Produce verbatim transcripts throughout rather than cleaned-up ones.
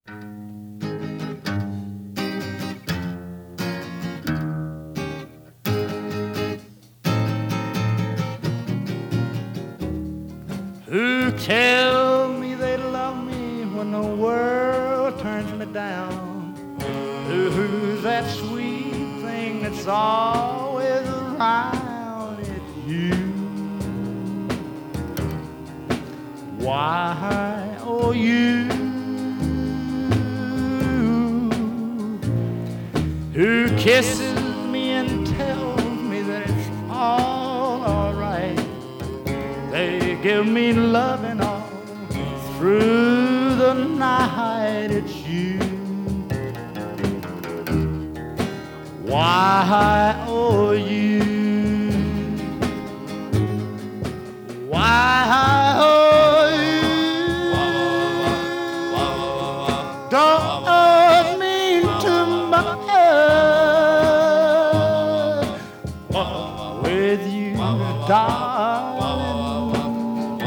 Who tell me they love me when the world turns me down? Who's that sweet thing that's always around? It's you. Why, oh you, who kisses me and tells me that it's all alright. They give me loving all through the night. It's you. Why, oh you, why, oh you, don't hurt me too much. With you, darling,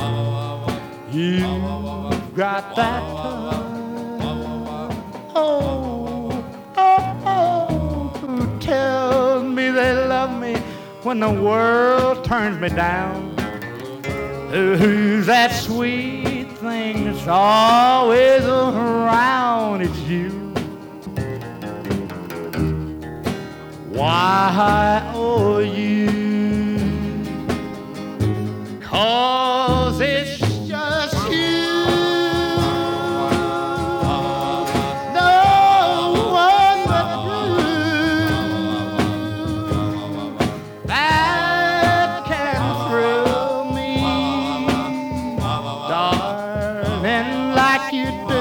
you've got that touch. Oh, oh, oh, who tells me they love me when the world turns me down? Who's that sweet thing that's always around? It's you. Why, oh you, 'cause it's just you. No one but you that can thrill me, darling, like you do.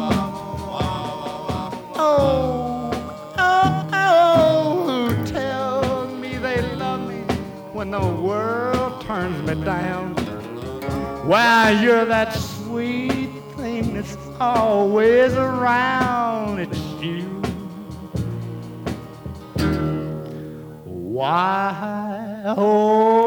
Oh, oh, oh, who tells me they love me when the world turns me down? Why, you're that sweet thing that's always around. It's you. Why, oh